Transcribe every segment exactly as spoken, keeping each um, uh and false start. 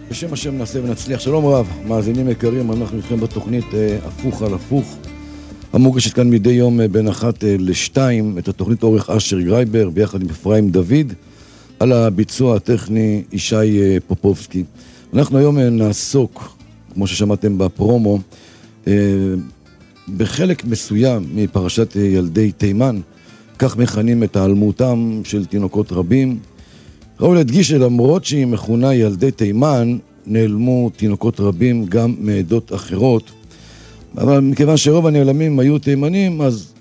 בשם השם נעשה ונצליח. שלום רב, מאזינים יקרים, אנחנו איתכם בתוכנית אה, הפוך על הפוך, המוגשת כאן מדי יום אה, בין אחת אה, לשתיים, את התוכנית אורך אשר גרייבר, ביחד עם אפרים דוד, על הביצוע הטכני ישי אה, פופובסקי. אנחנו היום אה, נעסוק, כמו ששמעתם בפרומו, אה, בחלק מסוים מפרשת אה, ילדי תימן, כך מכנים את העלמותם של תינוקות רבים. ראוי להדגיש שלמרות שהיא מכונה ילדי תימן, נעלמו תינוקות רבים גם מעדות אחרות. אבל מכיוון שרוב הנעלמים היו תימנים, אז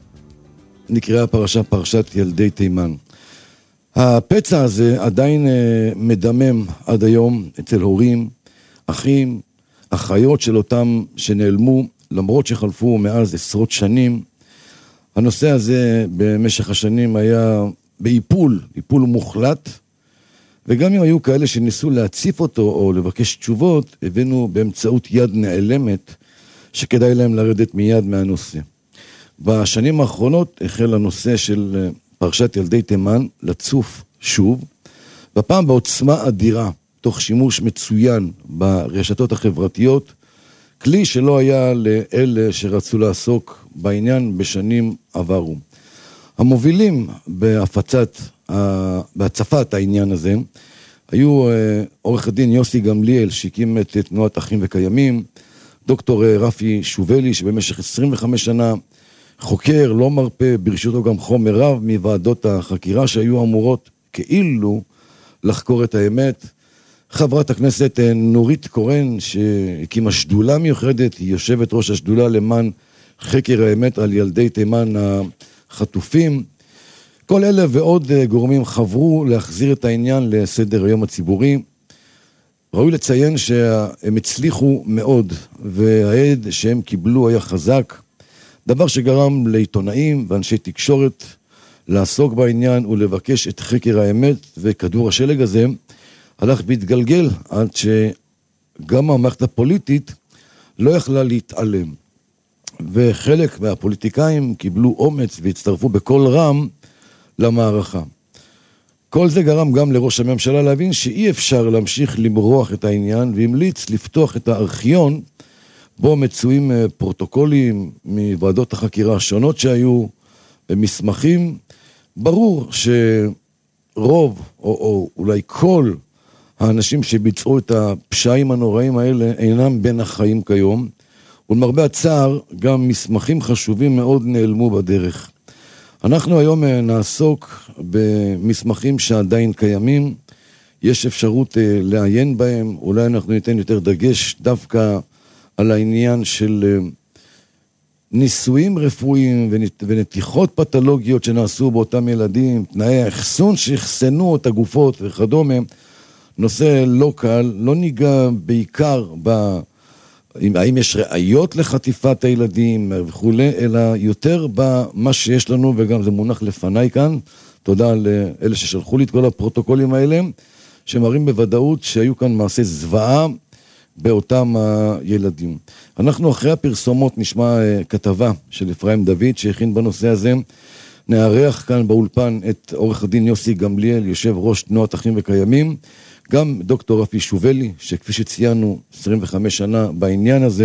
נקראה פרשה פרשת ילדי תימן. הפצע הזה עדיין מדמם עד היום אצל הורים, אחים, אחיות של אותם שנעלמו, למרות שחלפו מאז עשרות שנים. הנושא הזה במשך השנים היה באיפול, איפול מוחלט, וגם אם היו כאלה שניסו להציף אותו או לבקש תשובות, הבאנו באמצעות יד נעלמת שכדאי להם לרדת מיד מהנושא. בשנים האחרונות החל הנושא של פרשת ילדי תימן לצוף שוב, בפעם בעוצמה אדירה, תוך שימוש מצוין ברשתות החברתיות, כלי שלא היה לאלה שרצו לעסוק בעניין בשנים עברו. המובילים בהפצת, בהצפת העניין הזה, היו עורך הדין יוסי גמליאל, שהקים את תנועת אחים וקיימים, דוקטור רפי שוובלי, שבמשך עשרים וחמש שנה חוקר, לא מרפא, ברשותו גם חומר רב מוועדות החקירה שהיו אמורות כאילו לחקור את האמת. חברת הכנסת נורית קורן, שהקימה שדולה מיוחדת, היא יושבת ראש השדולה למען חקר האמת על ילדי תימן החטופים. כל אלה ועוד גורמים חברו להחזיר את העניין לסדר היום הציבורי. ראוי לציין שהם הצליחו מאוד, והעד שהם קיבלו היה חזק, דבר שגרם לעיתונאים ואנשי תקשורת לעסוק בעניין ולבקש את חקר האמת, וכדור השלג הזה הלך והתגלגל עד שגם המערכת הפוליטית לא יכלה להתעלם. וחלק מהפוליטיקאים קיבלו אומץ והצטרפו בכל רם למערכה. כל זה גרם גם לראש הממשלה להבין שאי אפשר להמשיך למרוח את העניין, והמליץ לפתוח את הארכיון, בו מצויים פרוטוקולים מוועדות החקירה השונות שהיו, מסמכים. ברור שרוב, או, או אולי כל האנשים שביצעו את הפשעים הנוראים האלה אינם בין החיים כיום, ולמרבה הצער גם מסמכים חשובים מאוד נעלמו בדרך. אנחנו היום נעסוק במסמכים שעדיין קיימים, יש אפשרות לעיין בהם, אולי אנחנו ניתן יותר דגש דווקא על העניין של ניסויים רפואיים ונתיחות פתולוגיות שנעשו באותם ילדים, תנאי האחסון שהחסנו את הגופות וכדומה. נושא לא קל, לא ניגע בעיקר ב... האם יש ראיות לחטיפת הילדים וכו', אלא יותר במה שיש לנו, וגם זה מונח לפניי כאן. תודה לאלה ששלחו לי את כל הפרוטוקולים האלה, שמראים בוודאות שהיו כאן מעשי זוועה באותם הילדים. אנחנו אחרי הפרסומות נשמע כתבה של אפרים דוד שהכין בנושא הזה. נארח כאן באולפן את עורך הדין יוסי גמליאל, יושב ראש תנועת אחים וקיימים, גם דוקטור רפי שוובלי, שכפי שציינו עשרים וחמש שנה בעניין הזה.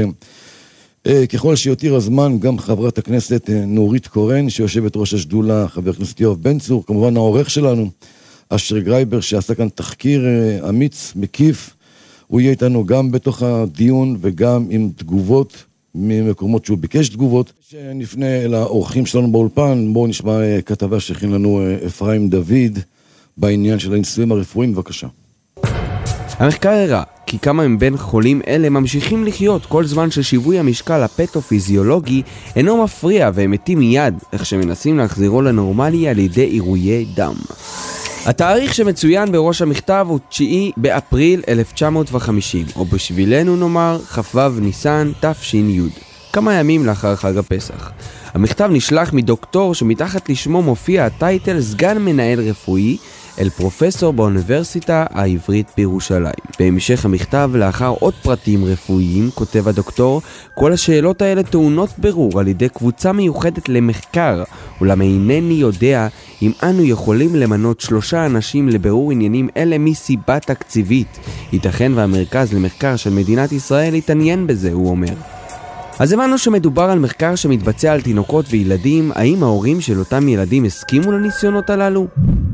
ככל שיותיר הזמן, גם חברת הכנסת נורית קורן, שיושבת ראש השדולה, חבר הכנסת יואב בן צור, כמובן העורך שלנו, אשר גרייבר, שעשה כאן תחקיר אמיץ, מקיף. הוא יהיה איתנו גם בתוך הדיון וגם עם תגובות ממקומות שהוא ביקש תגובות. שנפנה אל האורחים שלנו באולפן, בואו נשמע כתבה שהכין לנו אפרים דוד בעניין של הניסויים הרפואיים. בבקשה. המחקר הראה כי כמה מבין חולים אלה ממשיכים לחיות כל זמן ששיווי המשקל הפתופיזיולוגי אינו מפריע, והם מתים מיד איך שמנסים להחזירו לנורמלי על ידי עירויי דם. התאריך שמצוין בראש המכתב הוא תשיעי באפריל אלף תשע מאות וחמישים, או בשבילנו נאמר חפב ניסן תש"י, כמה ימים לאחר חג הפסח. המכתב נשלח מדוקטור שמתחת לשמו מופיע הטייטל סגן מנהל רפואי, אל פרופסור באוניברסיטה העברית בירושלים. בהמשך המכתב, לאחר עוד פרטים רפואיים, כותב הדוקטור, כל השאלות האלה טעונות ברור על ידי קבוצה מיוחדת למחקר, אולם אינני יודע אם אנו יכולים למנות שלושה אנשים לבירור עניינים אלה מסיבה תקציבית. ייתכן והמרכז למחקר של מדינת ישראל יתעניין בזה, הוא אומר. אז הבנו שמדובר על מחקר שמתבצע על תינוקות וילדים. האם ההורים של אותם ילדים הסכימו לניסיונות הללו?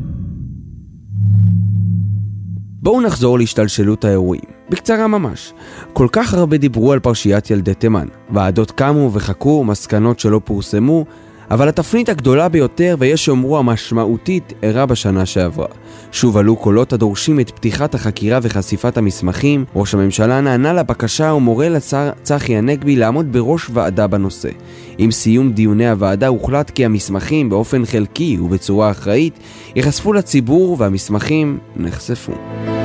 בואו נחזור להשתלשלות האירועים. בקצרה ממש. כל כך הרבה דיברו על פרשיית ילדי תימן. ועדות קמו וחקרו, מסקנות שלא פורסמו, אבל התפנית הגדולה ביותר, ויש שאומרו המשמעותית, אירעה בשנה שעברה. שוב עלו קולות הדורשים את פתיחת החקירה וחשיפת המסמכים. ראש הממשלה נענה לבקשה ומורה לשר צחי הנגבי לעמוד בראש ועדה בנושא. עם סיום דיוני הוועדה הוחלט כי המסמכים באופן חלקי ובצורה אחראית ייחשפו לציבור, והמסמכים נחשפו.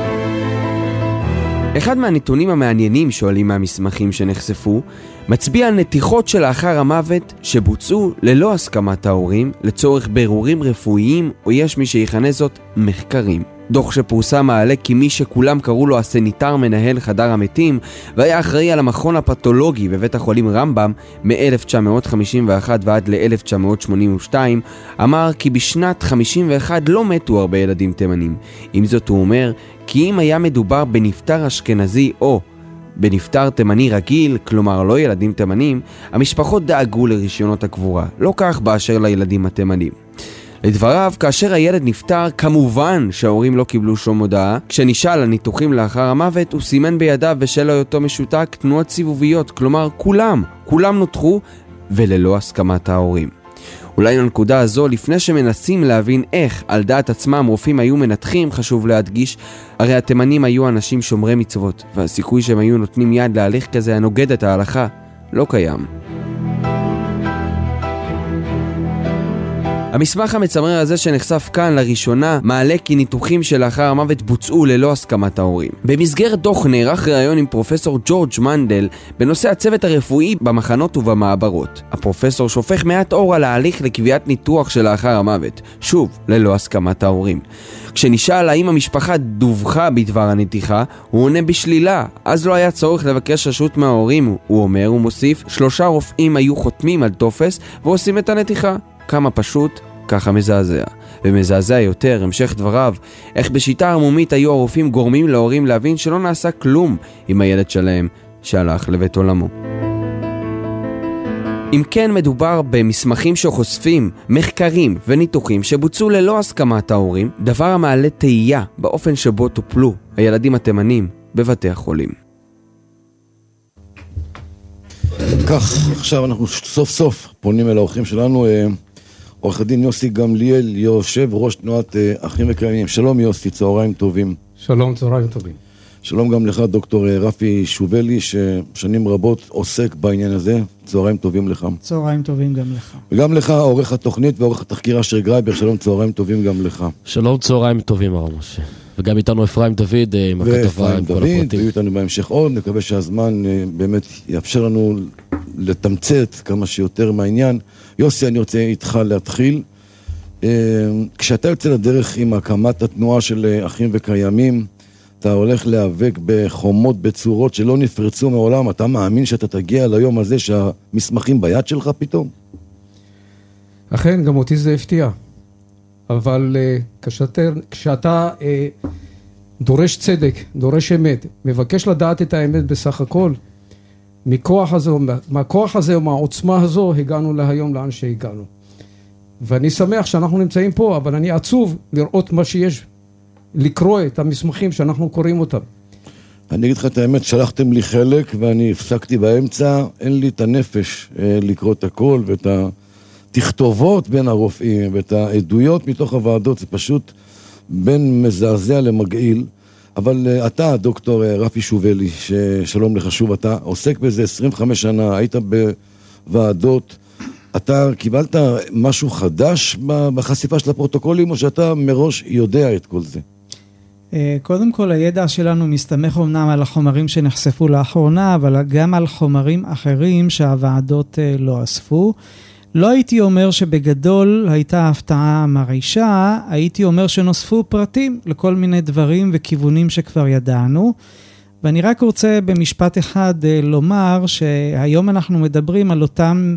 אחד מהנתונים המעניינים שעולים מהמסמכים שנחשפו מצביע על נתיחות שלאחר המוות שבוצעו ללא הסכמת ההורים לצורך בירורים רפואיים, או יש מי שיכנס זאת מחקרים. דוח שפורסם מעלה כי מי שכולם קראו לו הסניטר מנהל חדר המתים והיה אחראי על המכון הפתולוגי בבית החולים רמב"ם מ-אלף תשע מאות חמישים ואחת ועד ל-אלף תשע מאות שמונים ושתיים, אמר כי בשנת חמישים ואחת לא מתו הרבה ילדים תימנים. עם זאת הוא אומר כי אם היה מדובר בנפטר אשכנזי או בנפטר תימני רגיל, כלומר לא ילדים תימנים, המשפחות דאגו לרישיונות הקבורה, לא כך באשר לילדים התימנים. לדבריו, כאשר הילד נפטר, כמובן שההורים לא קיבלו שום הודעה. כשנשאל על ניתוחים לאחר המוות, הוא סימן בידיו בשל היותו משותק תנועות סיבוביות, כלומר כולם, כולם נותחו וללא הסכמת ההורים. אולי לנקודה הזו, לפני שמנסים להבין איך על דעת עצמם רופאים היו מנתחים, חשוב להדגיש, הרי התימנים היו אנשים שומרי מצוות, והסיכוי שהם היו נותנים יד להליך כזה הנוגד את ההלכה לא קיים. המסמך המצמרר הזה שנחשף כאן לראשונה מעלה כי ניתוחים שלאחר המוות בוצעו ללא הסכמת ההורים. במסגרת דוח נערך ראיון עם פרופסור ג'ורג' מנדל בנושא הצוות הרפואי במחנות ובמעברות. הפרופסור שופך מעט אור על ההליך לקביעת ניתוח שלאחר המוות, שוב ללא הסכמת ההורים. כשנשאל האם המשפחה דווחה בדבר הנתיחה, הוא עונה בשלילה. אז לא היה צורך לבקש רשות מההורים, הוא אומר ומוסיף, שלושה רופאים היו חותמים על טופס ועושים את הנתיחה. כמה פשוט, ככה מזעזע. ומזעזע יותר, המשך דבריו, איך בשיטה ערמומית היו הרופאים גורמים להורים להבין שלא נעשה כלום עם הילד שלהם שהלך לבית עולמו. אם כן, מדובר במסמכים שחושפים מחקרים וניתוחים שבוצעו ללא הסכמת ההורים, דבר המעלה תהייה באופן שבו טופלו הילדים התימנים בבתי החולים. כך, עכשיו אנחנו סוף סוף פונים אל האורחים שלנו, עורך הדין יוסי גמליאל, יושב ראש תנועת אחים וקיימים. שלום יוסי, צהריים טובים. שלום, צהריים טובים. שלום גם לך דוקטור רפי שובילי, ששנים רבות עוסק בעניין הזה. צהריים טובים לך. צהריים טובים גם לך. וגם לך, עורך התוכנית ועורך התחקיר אשר גרייבר. שלום, צהריים טובים גם לך. שלום, צהריים טובים הרב משה. וגם איתנו אפרים דוד עם הכתבה עם כל הפרטים. ויהיו איתנו בהמשך עוד, נקווה שהזמן באמת יאפשר לנו לתמצת כמה שיותר מהעניין. יוסי, אני רוצה איתך להתחיל. כשאתה יוצא לדרך עם הקמת התנועה של אחים וקיימים, אתה הולך להיאבק בחומות בצורות שלא נפרצו מעולם, אתה מאמין שאתה תגיע ליום הזה שהמסמכים ביד שלך פתאום? אכן, גם אותי זה הפתיע. אבל uh, כשאתה, כשאתה uh, דורש צדק, דורש אמת, מבקש לדעת את האמת בסך הכל, מכוח הזה, מהכוח הזה ומהעוצמה הזו הגענו להיום לאן שהגענו. ואני שמח שאנחנו נמצאים פה, אבל אני עצוב לראות מה שיש, לקרוא את המסמכים שאנחנו קוראים אותם. אני אגיד לך את האמת, שלחתם לי חלק ואני הפסקתי באמצע, אין לי את הנפש אה, לקרוא את הכל ואת התכתובות בין הרופאים ואת העדויות מתוך הוועדות, זה פשוט בין מזעזע למגעיל. אבל uh, אתה, דוקטור uh, רפי שובילי, ששלום לך שוב, אתה עוסק בזה עשרים וחמש שנה, היית בוועדות, אתה קיבלת משהו חדש בחשיפה של הפרוטוקולים, או שאתה מראש יודע את כל זה? קודם כל, הידע שלנו מסתמך אמנם על החומרים שנחשפו לאחרונה, אבל גם על חומרים אחרים שהוועדות לא אספו. לא הייתי אומר שבגדול הייתה הפתעה מרעישה, הייתי אומר שנוספו פרטים לכל מיני דברים וכיוונים שכבר ידענו, ואני רק רוצה במשפט אחד לומר שהיום אנחנו מדברים על אותם,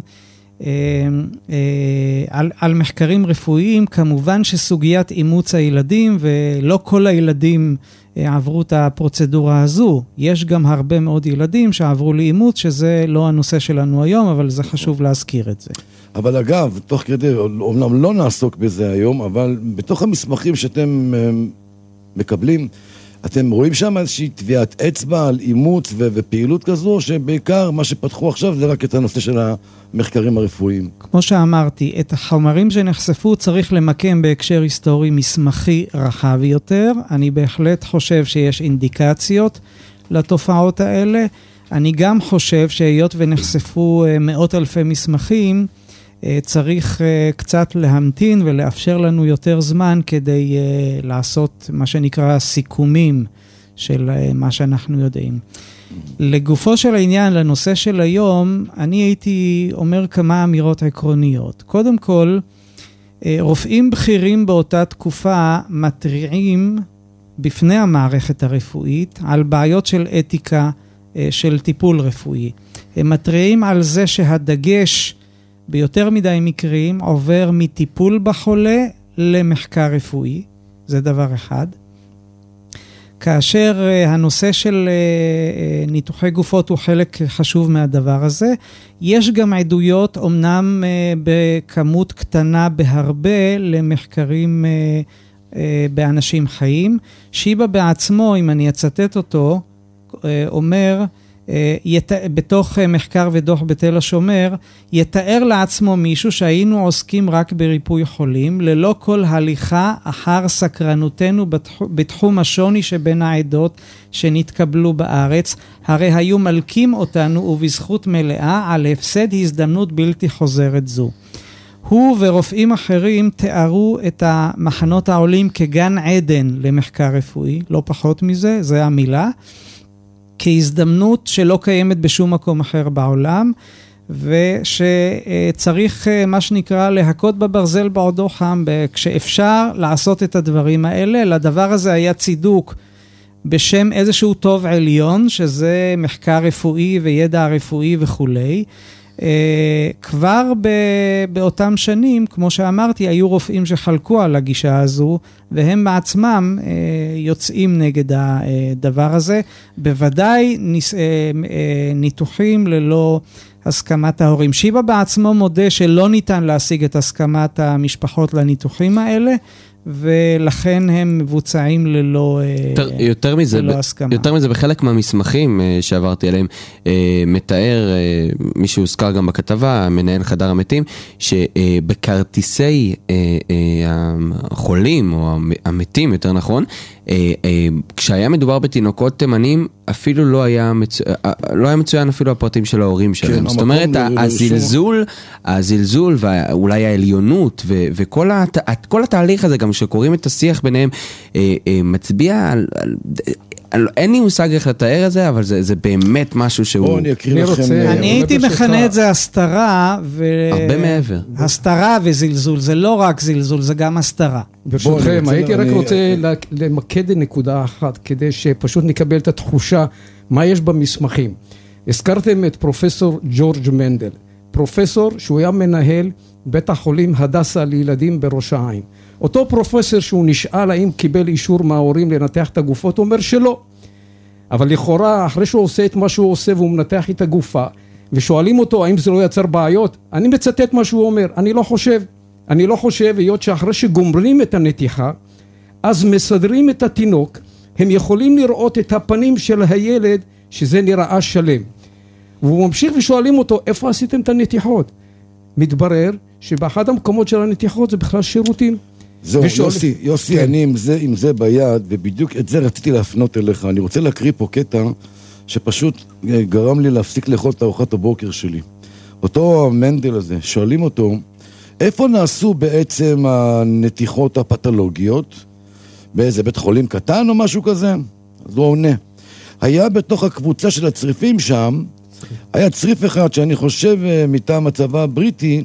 על, על מחקרים רפואיים, כמובן שסוגיית אימוץ הילדים, ולא כל הילדים עברו את הפרוצדורה הזו. יש גם הרבה מאוד ילדים שעברו לאימוץ, שזה לא הנושא שלנו היום, אבל זה חשוב להזכיר את זה. אבל אגב, תוך כדי, אומנם לא נעסוק בזה היום, אבל בתוך המסמכים שאתם מקבלים, אתם רואים שם איזושהי טביעת אצבע על אימוץ ו- ופעילות כזו, שבעיקר מה שפתחו עכשיו זה רק את הנושא של המחקרים הרפואיים. כמו שאמרתי, את החומרים שנחשפו צריך למקם בהקשר היסטורי מסמכי רחב יותר. אני בהחלט חושב שיש אינדיקציות לתופעות האלה. אני גם חושב שהיות ונחשפו מאות אלפי מסמכים, צריך קצת להמתין ולאפשר לנו יותר זמן כדי לעשות מה שנקרא סיכומים של מה שאנחנו יודעים. לגופו של העניין, לנושא של היום, אני הייתי אומר כמה אמירות עקרוניות. קודם כל, רופאים בכירים באותה תקופה מטריעים בפני המערכת הרפואית על בעיות של אתיקה של טיפול רפואי. הם מטריעים על זה שהדגש ביותר מדי מקרים עובר מטיפול בחולה למחקר רפואי, זה דבר אחד. כאשר הנושא של ניתוחי גופות הוא חלק חשוב מהדבר הזה, יש גם עדויות, אמנם בכמות קטנה בהרבה, למחקרים באנשים חיים. שיבה בעצמו, אם אני אצטט אותו, אומר, ית... בתוך מחקר ודוח בתל השומר, יתאר לעצמו מישהו שהיינו עוסקים רק בריפוי חולים, ללא כל הליכה אחר סקרנותנו בתח... בתחום השוני שבין העדות שנתקבלו בארץ, הרי היו מלכים אותנו ובזכות מלאה על הפסד הזדמנות בלתי חוזרת זו. הוא ורופאים אחרים תיארו את המחנות העולים כגן עדן למחקר רפואי, לא פחות מזה, זה המילה, כהזדמנות שלא קיימת בשום מקום אחר בעולם, ושצריך מה שנקרא להכות בברזל בעודו חם, כשאפשר לעשות את הדברים האלה. לדבר הזה היה צידוק בשם איזשהו טוב עליון, שזה מחקר רפואי וידע רפואי וכולי. כבר באותם שנים, כמו שאמרתי, היו רופאים שחלקו על הגישה הזו, והם בעצמם יוצאים נגד הדבר הזה. בוודאי ניתוחים ללא הסכמת ההורים. שיבה בעצמו מודה שלא ניתן להשיג את הסכמת המשפחות לניתוחים האלה, ולכן הם מבוצעים ללא, יותר, יותר מזה, ללא הסכמה. יותר מזה, בחלק מהמסמכים שעברתי עליהם, מתאר, מי שהוזכר גם בכתבה, מנהל חדר המתים, שבכרטיסי החולים, או המתים יותר נכון, כשהיה מדובר בתינוקות תימנים, אפילו לא היה, מצו... לא היה מצוין אפילו הפרטים של ההורים שלהם. כן, זאת אומרת, הזלזול, הזלזול ואולי העליונות ו... וכל הת... כל התהליך הזה, גם שקוראים את השיח ביניהם, מצביע על... על... אין לי מושג איך לתאר את זה, אבל זה, זה באמת משהו שהוא... אני אקריא לכם... אני הייתי מכנה את זה הסתרה ו... הרבה מעבר. הסתרה וזלזול, זה לא רק זלזול, זה גם הסתרה. ברשותכם, הייתי רק רוצה למקד נקודה אחת, כדי שפשוט נקבל את התחושה מה יש במסמכים. הזכרתם את פרופסור ג'ורג' מנדל, פרופסור שהוא היה מנהל בית החולים הדסה לילדים בראש העין. אותו פרופסור שהוא נשאל האם קיבל אישור מההורים לנתח את הגופות, הוא אומר שלא. אבל לכאורה, אחרי שהוא עושה את מה שהוא עושה והוא מנתח את הגופה, ושואלים אותו האם זה לא יצר בעיות, אני מצטט מה שהוא אומר, אני לא חושב. אני לא חושב, היות שאחרי שגומרים את הנתיחה, אז מסדרים את התינוק, הם יכולים לראות את הפנים של הילד, שזה נראה שלם. והוא ממשיך ושואלים אותו, איפה עשיתם את הנתיחות? מתברר שבאחד המקומות של הנתיחות זה בכלל שירותים. זהו, ושואל... יוסי, יוסי, כן. אני עם זה, עם זה ביד, ובדיוק את זה רציתי להפנות אליך. אני רוצה להקריא פה קטע, שפשוט גרם לי להפסיק לאכול את ארוחת הבוקר שלי. אותו מנדל הזה, שואלים אותו, איפה נעשו בעצם הנתיחות הפתולוגיות? באיזה בית חולים קטן או משהו כזה? אז הוא עונה. היה בתוך הקבוצה של הצריפים שם, היה צריף אחד שאני חושב מטעם הצבא הבריטי,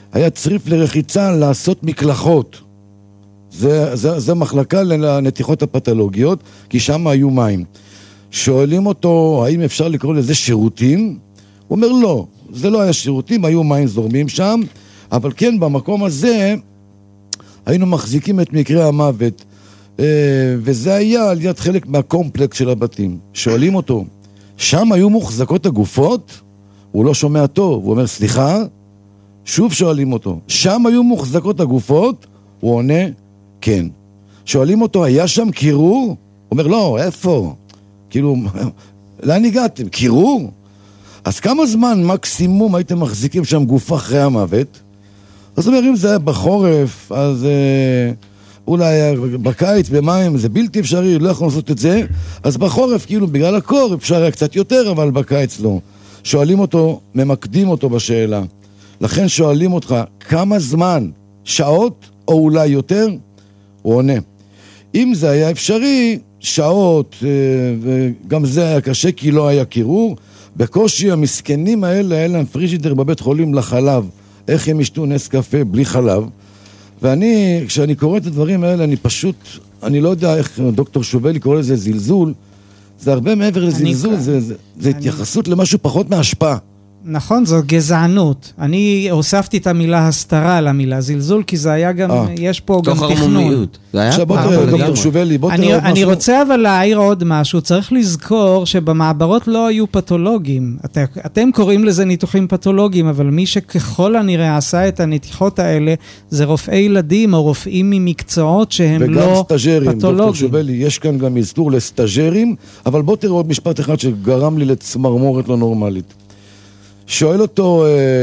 היה צריף לרחיצה לעשות מקלחות. זה, זה, זה מחלקה לנתיחות הפתולוגיות, כי שם היו מים. שואלים אותו, האם אפשר לקרוא לזה שירותים? הוא אומר, לא, זה לא היה שירותים, היו מים זורמים שם, אבל כן, במקום הזה, היינו מחזיקים את מקרה המוות, וזה היה על יד חלק מהקומפלקס של הבתים. שואלים אותו, שם היו מוחזקות הגופות? הוא לא שומע טוב, הוא אומר, סליחה? שוב שואלים אותו, שם היו מוחזקות הגופות? הוא עונה, כן. שואלים אותו, היה שם קירור? הוא אומר, לא, איפה? כאילו, לאן הגעתם? קירור? אז כמה זמן מקסימום הייתם מחזיקים שם גופה אחרי המוות? אז אומר, אם זה היה בחורף, אז אה, אולי בקיץ, במים, זה בלתי אפשרי, לא יכול לעשות את זה. אז בחורף, כאילו, בגלל הקור, אפשר היה קצת יותר, אבל בקיץ לא. שואלים אותו, ממקדים אותו בשאלה. לכן שואלים אותך, כמה זמן? שעות או אולי יותר? הוא עונה. אם זה היה אפשרי, שעות, וגם זה היה קשה כי לא היה קירור, בקושי המסכנים האלה, היה להם פריג'ידר בבית חולים לחלב. איך הם ישתו נס קפה בלי חלב? ואני, כשאני קורא את הדברים האלה, אני פשוט, אני לא יודע איך דוקטור שובל קורא לזה זלזול, זה הרבה מעבר לזלזול, אני... זה, זה, זה אני... התייחסות למשהו פחות מהשפעה. נכון, זו גזענות. אני הוספתי את המילה הסתרה למילה זלזול, כי זה היה גם, יש פה גם תכנון. עכשיו בוא תראה, דוקטור שובל, בוא תראה עוד משהו. אני רוצה אבל להעיר עוד משהו, צריך לזכור שבמעברות לא היו פתולוגים. אתם קוראים לזה ניתוחים פתולוגיים, אבל מי שככל הנראה עשה את הנתיחות האלה, זה רופאי ילדים או רופאים ממקצועות שהם לא פתולוגיים. וגם סטאג'רים, דוקטור שובל, יש כאן גם הזכור לסטאג'רים, אבל בוא תראה עוד משפט אחד שגרם לי לצמרמורת לא נורמלית. שואל אותו,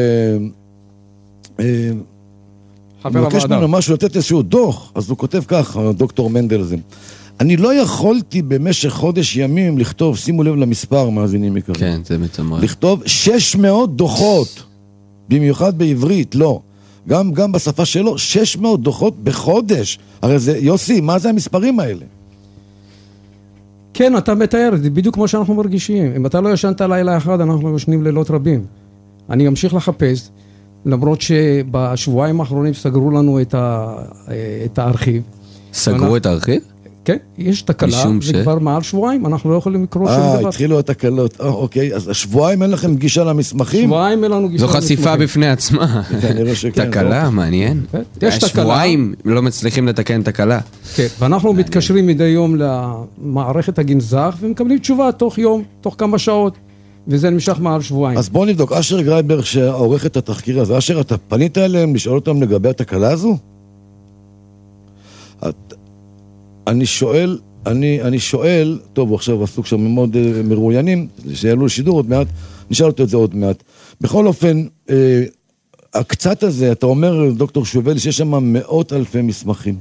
מבקש ממנו משהו, לתת איזשהו דוח, אז הוא כותב כך, דוקטור מנדלזן, אני לא יכולתי במשך חודש ימים לכתוב, שימו לב למספר, מאזינים יקרים. כן, זה מצמרר. לכתוב שש מאות דוחות, במיוחד בעברית, לא. גם, גם בשפה שלו, שש מאות דוחות בחודש. הרי זה, יוסי, מה זה המספרים האלה? כן, אתה מתאר, זה בדיוק כמו שאנחנו מרגישים. אם אתה לא ישנת לילה אחד, אנחנו ישנים לילות רבים. אני אמשיך לחפש, למרות שבשבועיים האחרונים סגרו לנו את, ה, את הארכיב. סגרו ואנחנו, את הארכיב? כן, יש תקלה, זה ש... כבר מעל שבועיים, אנחנו לא יכולים לקרוא שום דבר. אה, התחילו התקלות, אה, אוקיי, אז השבועיים אין לכם גישה למסמכים? שבועיים אין לנו גישה למסמכים. זו חשיפה בפני עצמה. תקלה, מעניין. יש תקלה. שבועיים לא מצליחים לתקן תקלה. כן, ואנחנו מתקשרים מדי יום למערכת הגנזך, ומקבלים תשובה תוך יום, תוך כמה שעות, וזה נמשך מעל שבועיים. אז בוא נבדוק, אשר גרייבר שעורך את התחקיר הזה, אשר, אתה פנית אליהם, לשאול אותם לגבי התקלה הזו? אני שואל, אני, אני שואל, טוב, הוא עכשיו עסוק שם מאוד uh, מרואיינים, שיעלו לשידור עוד מעט, נשאל אותו את זה עוד מעט. בכל אופן, uh, הקצת הזה, אתה אומר, דוקטור שובל, שיש שם מאות אלפי מסמכים.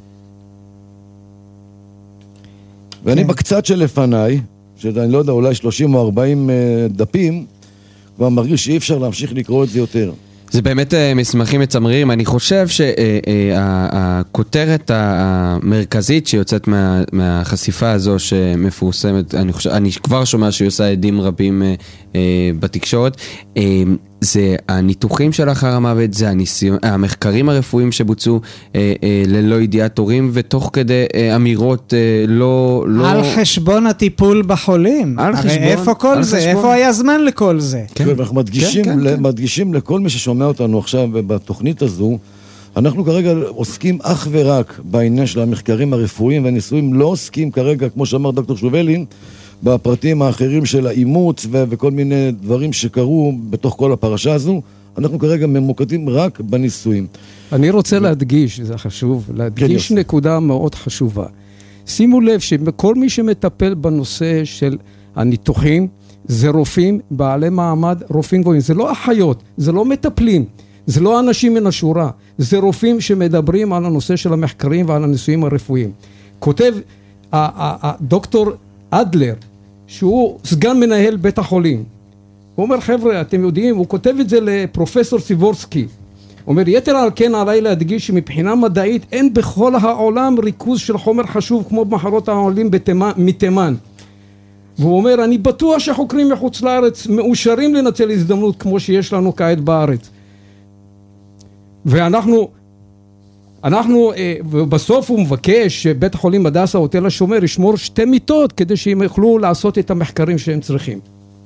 ואני כן. בקצת שלפניי, שאני לא יודע, אולי שלושים או ארבעים uh, דפים, כבר מרגיש שאי אפשר להמשיך לקרוא את זה יותר. זה באמת מסמכים מצמררים. אני חושב שהכותרת המרכזית שיוצאת מה, מהחשיפה הזו שמפורסמת, אני, חושב, אני כבר שומע שהיא עושה עדים רבים בתקשורת, זה הניתוחים של אחר המוות, זה הניסיון, המחקרים הרפואיים שבוצעו ללא ידיעת הורים, ותוך כדי אמירות לא... לא... על חשבון הטיפול בחולים. על חשבון. הרי איפה כל זה? חשבון. איפה היה זמן לכל זה? כן. ואנחנו מדגישים, כן, כן, מדגישים כן. לכל מי ששומע אותנו עכשיו בתוכנית הזו, אנחנו כרגע עוסקים אך ורק בעניין של המחקרים הרפואיים והניסויים, לא עוסקים כרגע, כמו שאמר דוקטור שובלין, בפרטים האחרים של האימוץ ו- וכל מיני דברים שקרו בתוך כל הפרשה הזו. אנחנו כרגע ממוקדים רק בניסויים. אני רוצה ו... להדגיש, זה חשוב, להדגיש כן, נקודה מאוד חשובה. שימו לב שכל מי שמטפל בנושא של הניתוחים, זה רופאים, בעלי מעמד, רופאים גבוהים. זה לא אחיות, זה לא מטפלים, זה לא אנשים מן השורה, זה רופאים שמדברים על הנושא של המחקרים ועל הניסויים הרפואיים. כותב הדוקטור אדלר, שהוא סגן מנהל בית החולים. הוא אומר, חבר'ה, אתם יודעים, הוא כותב את זה לפרופסור סיבורסקי. הוא אומר, יתר על כן עליי להדגיש שמבחינה מדעית אין בכל העולם ריכוז של חומר חשוב כמו במחלות העולים מתימן. והוא אומר, אני בטוח שחוקרים מחוץ לארץ מאושרים לנצל הזדמנות כמו שיש לנו כעת בארץ. ואנחנו, אנחנו, בסוף הוא מבקש שבית החולים הדסה או תל השומר ישמור שתי מיטות, כדי שהם יוכלו לעשות את המחקרים שהם צריכים.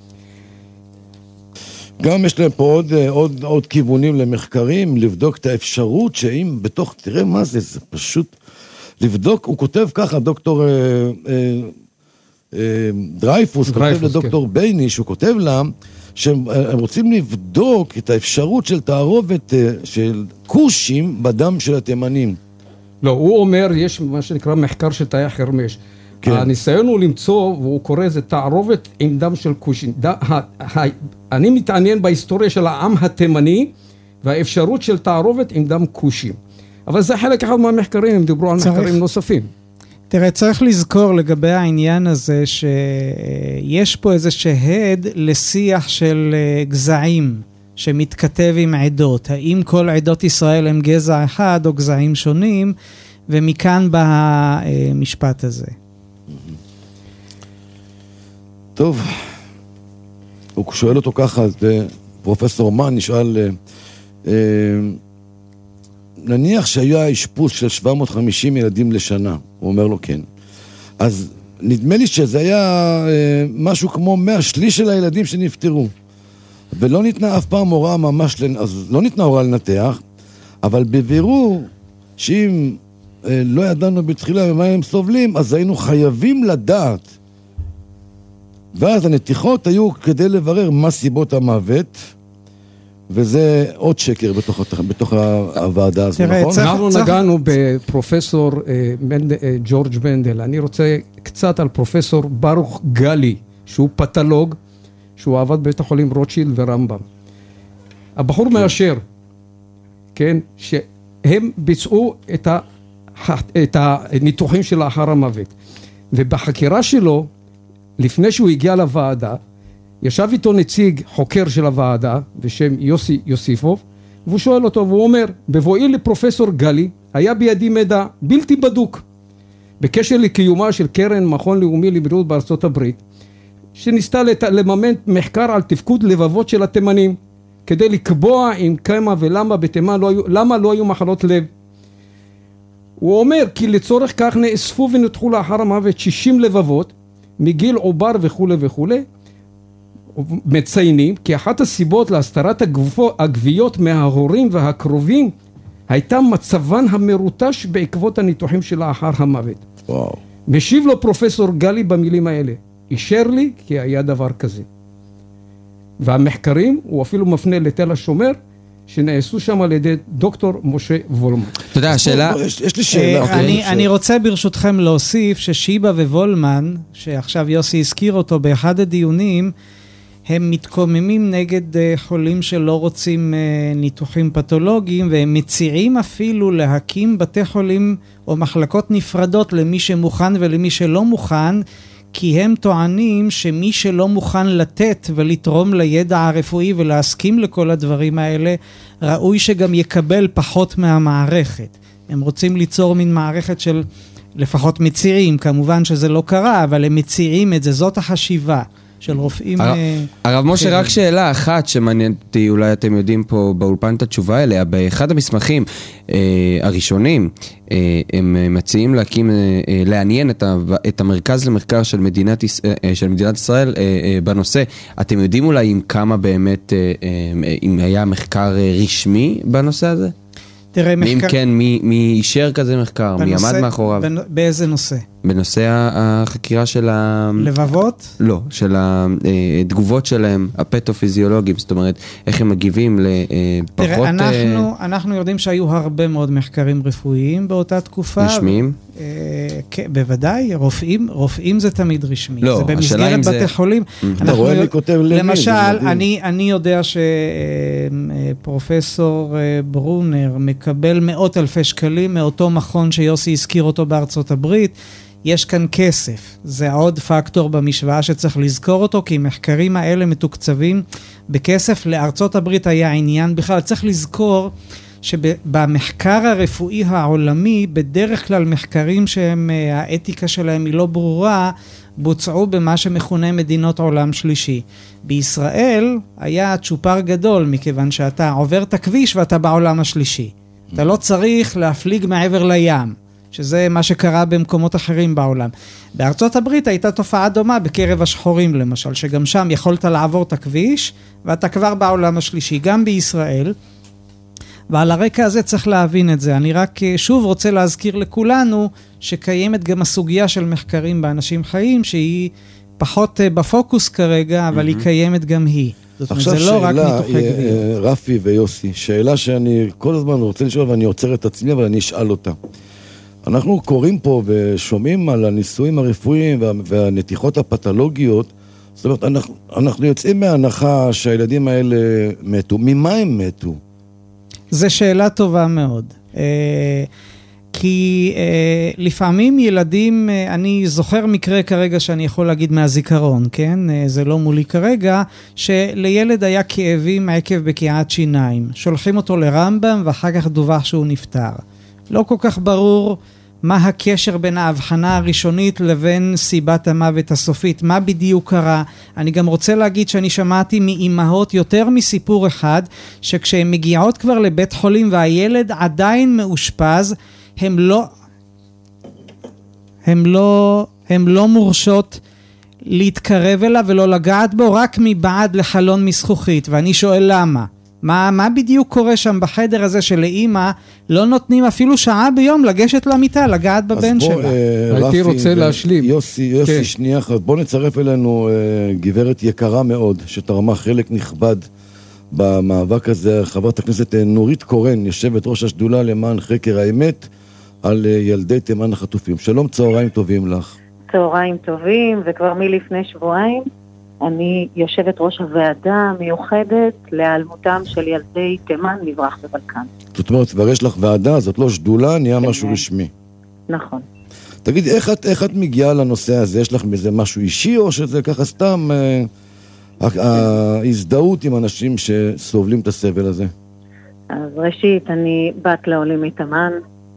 גם יש להם פה עוד, עוד, עוד כיוונים למחקרים, לבדוק את האפשרות שאם בתוך, תראה מה זה, זה פשוט לבדוק, הוא כותב ככה, דוקטור אה, אה, אה, דרייפוס, כותב לדוקטור כן. בייני, שהוא כותב לה, שהם רוצים לבדוק את האפשרות של תערובת של קושים בדם של התימנים. לא, הוא אומר, יש מה שנקרא מחקר של תאי החרמש. כן. הניסיון הוא למצוא, והוא קורא איזה תערובת עם דם של קושים. ד... ה... ה... אני מתעניין בהיסטוריה של העם התימני, והאפשרות של תערובת עם דם קושים. אבל זה חלק אחד מהמחקרים, הם דיברו על צריך... מחקרים נוספים. תראה, צריך לזכור לגבי העניין הזה, שיש פה איזה שהד לשיח של גזעים, שמתכתב עם עדות. האם כל עדות ישראל הם גזע אחד, או גזעים שונים, ומכאן בא המשפט הזה. טוב, הוא שואל אותו ככה, פרופסור מן נשאל, נניח שהיה אשפוז של שבע מאות וחמישים ילדים לשנה, הוא אומר לו כן. אז נדמה לי שזה היה משהו כמו מאה שליש של הילדים שנפטרו. ולא ניתנה אף פעם הוראה ממש, אז לא ניתנה הוראה לנתח, אבל בבירור שאם לא ידענו בתחילה ממה הם סובלים, אז היינו חייבים לדעת. ואז הנתיחות היו כדי לברר מה סיבות המוות, וזה עוד שקר בתוך, בתוך הוועדה הזו, נכון? צריך, אנחנו צריך... נגענו בפרופסור אה, מנד, אה, ג'ורג' בנדל. אני רוצה קצת על פרופסור ברוך גלי, שהוא פתולוג, שהוא עבד בבית החולים רוטשילד ורמב"ם. הבחור כן. מאשר, כן, שהם ביצעו את, ה, את הניתוחים של לאחר המוות. ובחקירה שלו, לפני שהוא הגיע לוועדה, ישב איתו נציג חוקר של הוועדה, בשם יוסי יוסיפוב, והוא שואל אותו, והוא אומר, בבואי לפרופסור גלי, היה בידי מידע בלתי בדוק, בקשר לקיומה של קרן מכון לאומי לבריאות בארצות הברית, שניסתה לממן מחקר על תפקוד לבבות של התימנים, כדי לקבוע אם כמה ולמה בתימן לא היו, למה לא היו מחלות לב. הוא אומר, כי לצורך כך נאספו ונותחו לאחר המוות שישים לבבות, מגיל עובר וכו' וכו', מציינים כי אחת הסיבות להסתרת הגוויות מההורים והקרובים הייתה מצבן המרוטש בעקבות הניתוחים של לאחר המוות. וואו. משיב לו פרופסור גלי במילים האלה, אישר לי כי היה דבר כזה. והמחקרים הוא אפילו מפנה לתל השומר, שנעשו שם על ידי דוקטור משה וולמן. אתה יודע, השאלה... יש, יש לי שאלה. אני, אני רוצה ברשותכם להוסיף ששיבה ווולמן, שעכשיו יוסי הזכיר אותו באחד הדיונים, הם מתקוממים נגד חולים שלא רוצים ניתוחים פתולוגיים, והם מציעים אפילו להקים בתי חולים או מחלקות נפרדות למי שמוכן ולמי שלא מוכן, כי הם טוענים שמי שלא מוכן לתת ולתרום לידע הרפואי ולהסכים לכל הדברים האלה, ראוי שגם יקבל פחות מהמערכת. הם רוצים ליצור מין מערכת של לפחות מציעים, כמובן שזה לא קרה, אבל הם מציעים את זה, זאת החשיבה של רופאים. הרב משה, רק שאלה אחת שמעניינתי, אולי אתם יודעים פה באולפן את התשובה אליה, באחד המסמכים הראשונים, הם מציעים להקים, לעניין את המרכז למחקר של מדינת, של מדינת ישראל בנושא. אתם יודעים אולי עם כמה באמת, אם היה מחקר רשמי בנושא הזה? תראה, מחקר... אם כן, מי, מי אישר כזה מחקר? בנושא, מי עמד מאחוריו? בנ... באיזה נושא? בנושא החקירה של ה... לבבות? לא, של התגובות שלהם, הפתופיזיולוגיים, זאת אומרת, איך הם מגיבים לפחות... תראה, אנחנו, אנחנו יודעים שהיו הרבה מאוד מחקרים רפואיים באותה תקופה. רשמיים? אה, כן, בוודאי, רופאים, רופאים זה תמיד רשמי. לא, זה במסגרת בתי זה... חולים. אתה רואה מי כותב למי? למשל, אני, אני יודע שפרופסור ברונר מקבל מאות אלפי שקלים מאותו מכון שיוסי הזכיר אותו בארצות הברית. יש כאן כסף, זה עוד פקטור במשוואה שצריך לזכור אותו, כי מחקרים האלה מתוקצבים בכסף. לארצות הברית היה עניין בכלל, צריך לזכור שבמחקר הרפואי העולמי, בדרך כלל מחקרים שהם, האתיקה שלהם היא לא ברורה, בוצעו במה שמכונה מדינות עולם שלישי. בישראל היה צ'ופר גדול, מכיוון שאתה עובר את הכביש ואתה בעולם השלישי. אתה לא צריך להפליג מעבר לים, שזה מה שקרה במקומות אחרים בעולם. בארצות הברית הייתה תופעה דומה בקרב השחורים למשל, שגם שם יכולת לעבור את הכביש, ואתה כבר בעולם השלישי, גם בישראל. ועל הרקע הזה צריך להבין את זה. אני רק שוב רוצה להזכיר לכולנו, שקיימת גם הסוגיה של מחקרים באנשים חיים, שהיא פחות בפוקוס כרגע, אבל היא קיימת גם היא. זאת אומרת, זה לא רק ניתוחי גריעה. רפי ויוסי, שאלה שאני כל הזמן רוצה לשאול, ואני עוצר את עצמי, אבל אני אשאל אותה. אנחנו קוראים פה ושומעים על הניסויים הרפואיים והנתיחות הפתולוגיות, זאת אומרת, אנחנו, אנחנו יוצאים מההנחה שהילדים האלה מתו. ממה הם מתו? זו שאלה טובה מאוד. כי לפעמים ילדים, אני זוכר מקרה כרגע שאני יכול להגיד מהזיכרון, כן? זה לא מולי כרגע, שלילד היה כאבים עקב בקיעת שיניים. שולחים אותו לרמב"ם ואחר כך דווח שהוא נפטר. לא כל כך ברור מה הקשר בין ההבחנה הראשונית לבין סיבת המוות הסופית, מה בדיוק קרה. אני גם רוצה להגיד שאני שמעתי מאימהות יותר מסיפור אחד, שכשהן מגיעות כבר לבית חולים והילד עדיין מאושפז, הם לא, הם לא, הם לא מורשות להתקרב אליו ולא לגעת בו, רק מבעד לחלון מזכוכית. ואני שואל למה? מה, מה בדיוק קורה שם בחדר הזה שלאמא לא נותנים אפילו שעה ביום לגשת למיטה, לגעת בבן שלה? אה, הייתי רוצה להשלים. יוסי, יוסי כן. שנייה אחת, בוא נצרף אלינו אה, גברת יקרה מאוד, שתרמה חלק נכבד במאבק הזה, חברת הכנסת נורית קורן, יושבת ראש השדולה למען חקר האמת על אה, ילדי תימן החטופים. שלום, צהריים טובים לך. צהריים טובים, וכבר מלפני שבועיים אני יושבת ראש הוועדה המיוחדת להיעלמותם של ילדי תימן, מזרח ובלקן. זאת אומרת, כבר יש לך ועדה, זאת לא שדולה, נהיה משהו רשמי. נכון. תגיד, איך את, איך את מגיעה לנושא הזה? יש לך מזה משהו אישי, או שזה ככה סתם אה, ההזדהות עם אנשים שסובלים את הסבל הזה? אז ראשית, אני בת לעולים מתימן,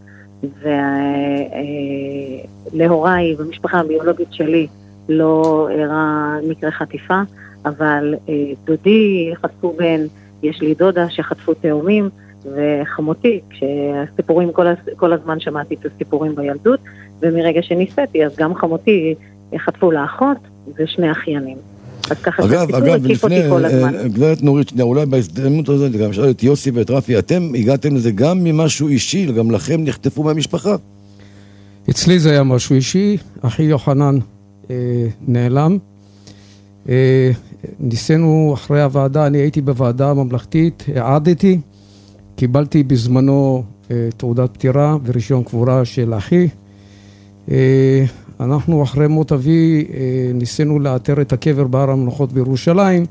ולהוריי במשפחה הביולוגית שלי לא הראה מקרה חטיפה, אבל אה, דודי חטפו בן, יש לי דודה שחטפו תאומים, וחמותי, כשהסיפורים, כל, כל הזמן שמעתי את הסיפורים בילדות, ומרגע שניסיתי, אז גם חמותי חטפו לאחות, ושני אחיינים. אז ככה אגב, אגב, לפני, גברת נורית, שנייה, אולי בהזדמנות הזאת, גם שאל את יוסי ואת רפי, אתם הגעתם לזה גם ממשהו אישי, גם לכם נחטפו מהמשפחה? אצלי זה היה משהו אישי, אחי יוחנן אה, נעלם. אה, ניסינו אחרי הוועדה, אני הייתי בוועדה הממלכתית, העדתי, קיבלתי בזמנו אה, תעודת פטירה ורישיון קבורה של אחי. אה, אנחנו אחרי מות אבי אה, ניסינו לאתר את הקבר בהר המנוחות בירושלים,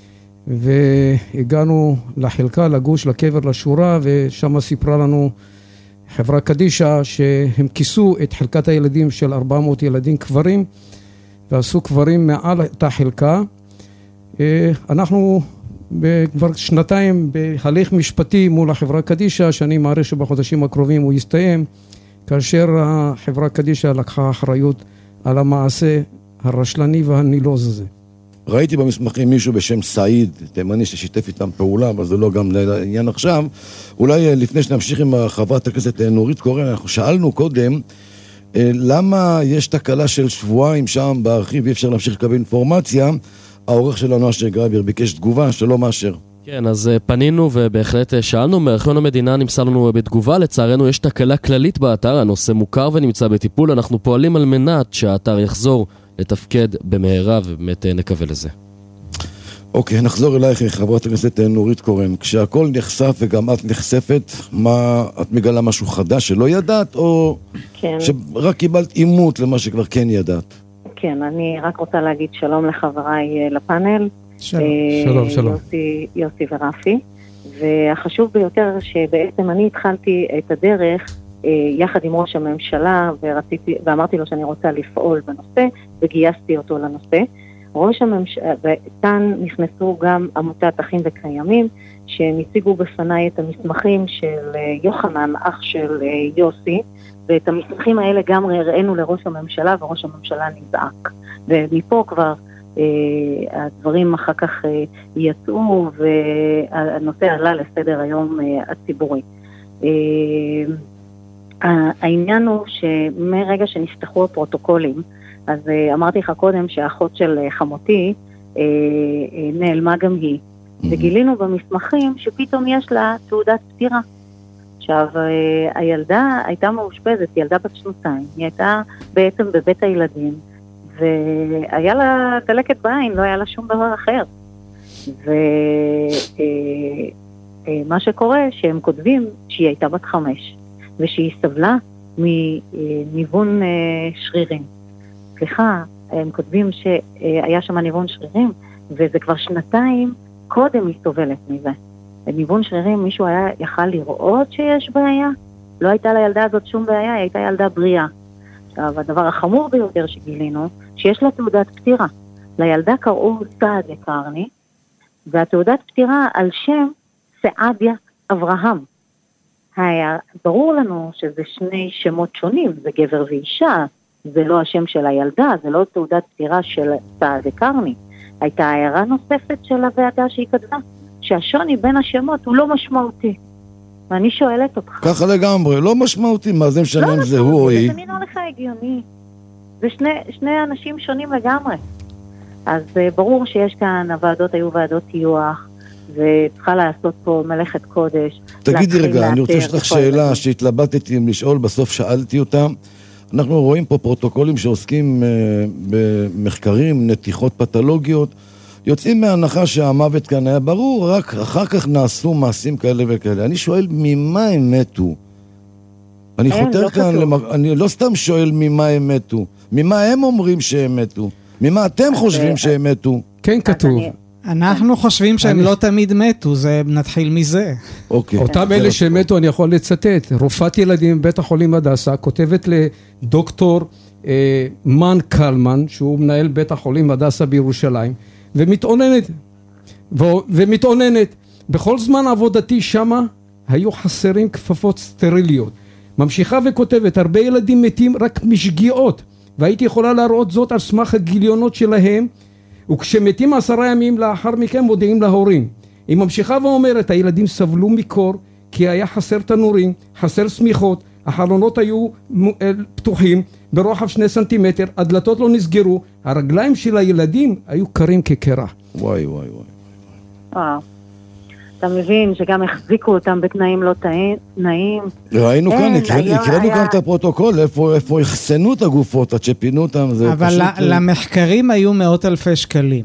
והגענו לחלקה, לגוש, לקבר, לשורה, ושם סיפרה לנו חברה קדישה שהם כיסו את חלקת הילדים של ארבע מאות ילדים קברים, ועשו קברים מעל אותה חלקה. אה, אנחנו כבר שנתיים בהליך משפטי מול החברה קדישה, שאני מעריך שבחודשים הקרובים הוא יסתיים, כאשר החברה קדישה לקחה אחריות על המעשה הרשלני והנילוז הזה. ראיתי במסמכים מישהו בשם סעיד, תימני ששיתף איתם פעולה, אבל זה לא גם לעניין עכשיו. אולי לפני שנמשיך עם חברת הכנסת נורית קורן, אנחנו שאלנו קודם, למה יש תקלה של שבועיים שם בארכיב, אי אפשר להמשיך לקבל אינפורמציה. העורך שלנו אשר גרייבר ביקש תגובה, שלום אשר. כן, אז פנינו ובהחלט שאלנו, מארכיון המדינה נמסר לנו בתגובה, לצערנו יש תקלה כללית באתר, הנושא מוכר ונמצא בטיפול, אנחנו פועלים על מנת שהאתר יחזור לתפקד במהרה, ובאמת נקווה לזה. אוקיי, נחזור אלייך חברת הכנסת נורית קורן. כשהכל נחשף וגם את נחשפת, מה, את מגלה משהו חדש שלא ידעת, או כן. שרק קיבלת אימות למה שכבר כן ידעת? כן, אני רק רוצה להגיד שלום לחבריי לפאנל. שלום, שלום, שלום. יוסי, יוסי ורפי. והחשוב ביותר שבעצם אני התחלתי את הדרך יחד עם ראש הממשלה, ורציתי, ואמרתי לו שאני רוצה לפעול בנושא, וגייסתי אותו לנושא. ראש הממשלה, וכאן נכנסו גם עמותת אחים וקיימים, שהם הציגו בפניי את המסמכים של יוחנן, אח של יוסי, ואת המסמכים האלה גם הראינו לראש הממשלה, וראש הממשלה נזעק. ומפה כבר אה, הדברים אחר כך אה, יצאו, והנושא עלה לסדר היום אה, הציבורי. אה, העניין הוא שמרגע שנפתחו הפרוטוקולים, אז אה, אמרתי לך קודם שהאחות של חמותי אה, אה, נעלמה גם היא, וגילינו במסמכים שפתאום יש לה תעודת פטירה. עכשיו, הילדה הייתה מאושפזת, ילדה בת שנתיים, היא הייתה בעצם בבית הילדים, והיה לה דלקת בעין, לא היה לה שום דבר אחר. ומה שקורה, שהם כותבים שהיא הייתה בת חמש, ושהיא סבלה מניוון שרירים. סליחה, הם כותבים שהיה שם ניוון שרירים, וזה כבר שנתיים קודם היא סובלת מזה. בניוון שרירים מישהו היה יכל לראות שיש בעיה? לא הייתה לילדה הזאת שום בעיה, היא הייתה ילדה בריאה. עכשיו, הדבר החמור ביותר שגילינו, שיש לה תעודת פטירה. לילדה קראו סעדיה קרני, והתעודת פטירה על שם סעדיה אברהם. היה, ברור לנו שזה שני שמות שונים, זה גבר ואישה, זה לא השם של הילדה, זה לא תעודת פטירה של סעדיה קרני. הייתה הערה נוספת של הוועדה שהיא כתבה, שהשוני בין השמות הוא לא משמעותי. ואני שואלת אותך. ככה לגמרי, לא משמעותי, מה זה משנה אם זה הוא או היא? זה נראה לך הגיוני. זה שני, שני אנשים שונים לגמרי. אז ברור שיש כאן, הוועדות היו ועדות טיוח, וצריכה לעשות פה מלאכת קודש. תגידי רגע, אני רוצה לשאול לך שאלה שהתלבטתי אם לשאול, בסוף שאלתי אותה. אנחנו רואים פה פרוטוקולים שעוסקים במחקרים, נתיחות פתולוגיות, יוצאים מההנחה שהמוות כאן היה ברור, רק אחר כך נעשו מעשים כאלה וכאלה. אני שואל ממה הם מתו? אני חותר כאן, אני לא סתם שואל ממה הם מתו, ממה הם אומרים שהם מתו, ממה אתם חושבים שהם מתו? כן כתוב. אנחנו חושבים שהם לא תמיד מתו, זה נתחיל מזה. אוקיי. אותם אלה שמתו אני יכול לצטט, רופאת ילדים בבית החולים הדסה, כותבת לדוקטור מן קלמן, שהוא מנהל בית החולים הדסה בירושלים, ומתעוננת, ומתעוננת, בכל זמן עבודתי שמה היו חסרים כפפות סטריליות. ממשיכה וכותבת, הרבה ילדים מתים רק משגיאות, והייתי יכולה להראות זאת על סמך הגיליונות שלהם, וכשמתים עשרה ימים לאחר מכן מודיעים להורים. היא ממשיכה ואומרת, הילדים סבלו מקור, כי היה חסר תנורים, חסר סמיכות, החלונות היו פתוחים, ברוחב שני סנטימטר, הדלתות לא נסגרו, הרגליים של הילדים היו קרים כקרע. וואי וואי וואי. וואו. אתה מבין שגם החזיקו אותם בתנאים לא תנאים. ראינו כאן, הקראנו כאן את הפרוטוקול, איפה החסנו את הגופות, עד שפינו אותם. אבל למחקרים היו מאות אלפי שקלים.